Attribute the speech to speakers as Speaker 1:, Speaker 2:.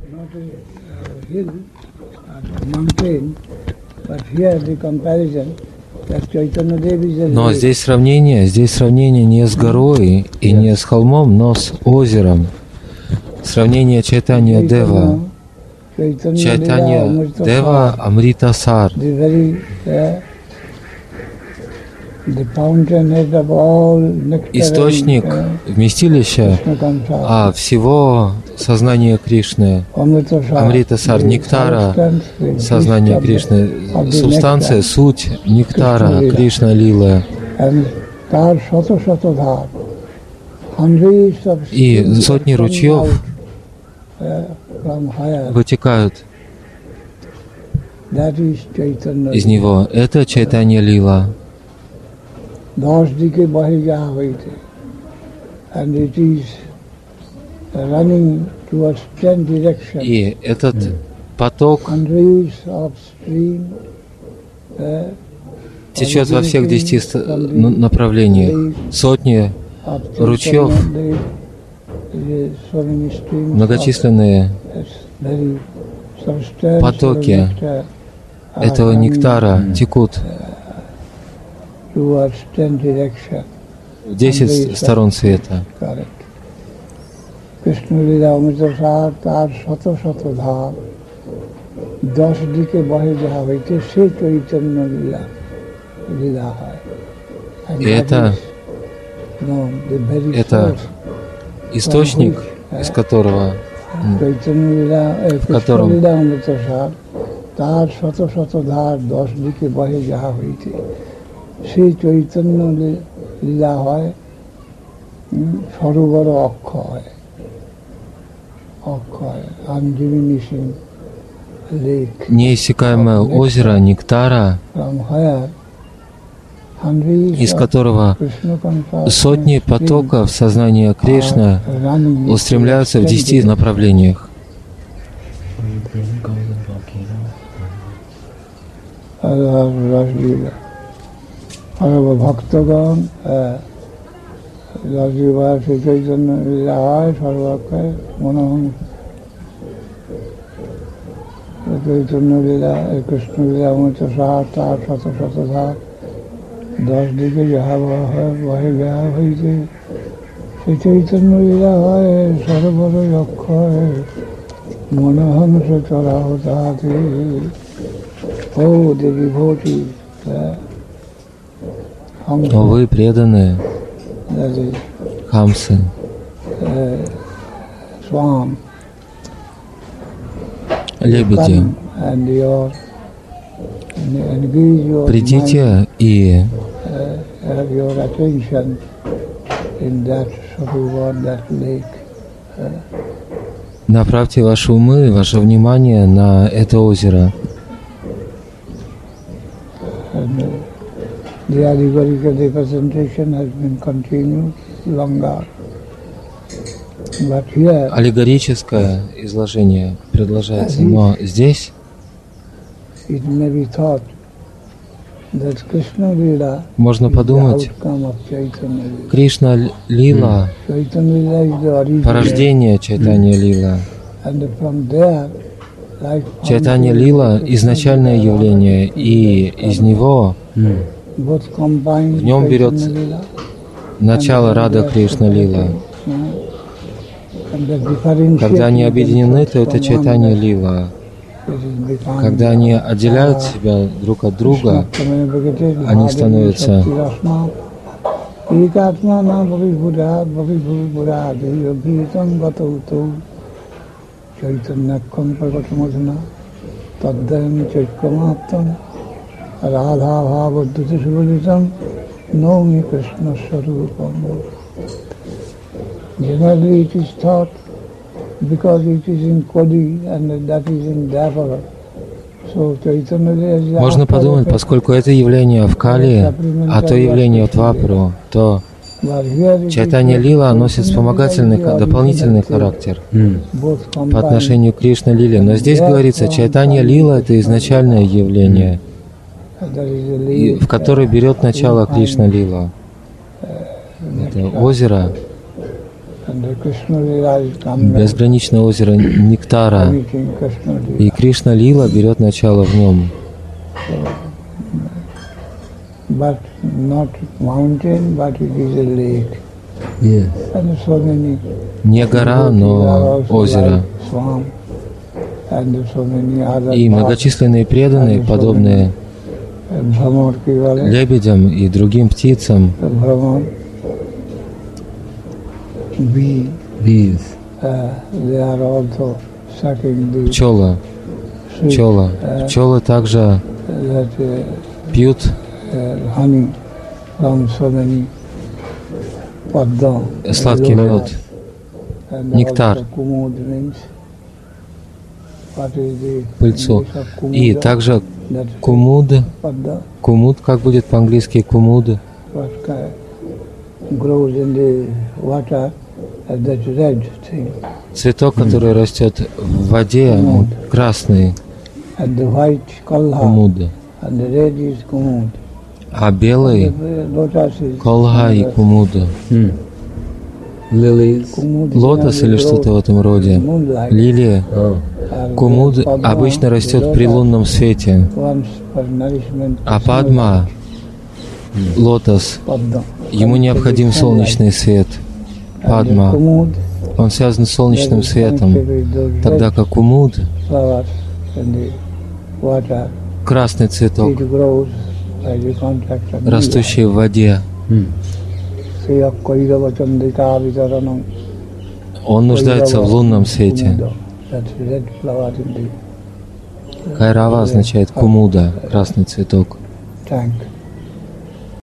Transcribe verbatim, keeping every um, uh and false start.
Speaker 1: Но здесь сравнение, здесь сравнение не с горой и не с холмом, но с озером. Сравнение Чайтанья Дева. Чайтанья Дева Амритасар. Источник, вместилище а, всего сознания Кришны. Амритасар, нектара сознания Кришны. Субстанция, суть нектара Кришна Лилы. И сотни ручьев вытекают из него. Это Чайтанья Лила. И этот поток течет во всех десяти направлениях. Сотни ручьев, многочисленные потоки этого нектара текут в десять сторон света. И это, это источник, из которого, в котором Шри Чайтанья Лила হয় সরোবর অক্ষয় অক্ষয় undiminishing lake. Неиссякаемое озеро нектара, из которого сотни потоков сознания Кришны устремляются в десяти направлениях. Бхактаган, Раджива, Шри Чайтанья Лила, Сарвакай, Монахам, Чайтанья Лила, Кришна Лила, Амрита Сар, Тар, Шата Шата Dhar, দশ দিকে যাহা হয় বহে যাহা হইতে শ্রী চৈতন্য লীলা হয় সর্বরই অক্ষয় মনোহংস চরাহ তাহাতে ও দেবী ভোটি. О, вы преданные хамсы, лебеди, придите и направьте ваши умы, ваше внимание на это озеро. The allegorical representation has been continued longer. But here, аллегорическое изложение продолжается, но здесь it may be thought that Krishna Lila можно подумать, Кришна Лила — порождение Чайтанья Лила. Чайтанья Лила — изначальное явление, и из него в нем берет начало Рада Кришна Лила. Когда они объединены, то это Чайтанья Лила. Когда они отделяют себя друг от друга, они становятся Radha Bhavadhuti Subhalitam Naumi Krishna Sarupam. Generally it is thought, because it is in Kodi and that is in Dapara, so Chaitanya. Можно подумать, поскольку это явление в Кали, а то явление в Двапару, то Чайтанья Лила носит вспомогательный, дополнительный характер mm. по отношению к Кришна Лиле. Но здесь говорится, Чайтанья Лила — это изначальное явление, и в которой берет начало Кришна Лила. Это озеро Безграничное озеро нектара, и Кришна Лила берет начало в нем. Не гора, но озеро. И многочисленные преданные, подобные лебедям и другим птицам, пчела, пчела, пчелы также пьют сладкий мед, нектар, пыльцу. И также кумуд, кумуд, как будет по-английски кумуд? Цветок, который растет в воде, он красный, кумуд. А белый колха и кумуд. Лотос или что-то в этом роде. Лилия. Кумуд обычно растет при лунном свете. А падма, лотос, ему необходим солнечный свет. Падма, он связан с солнечным светом, тогда как кумуд, красный цветок, растущий в воде, он нуждается в лунном свете. Кайрава означает кумуда, красный цветок.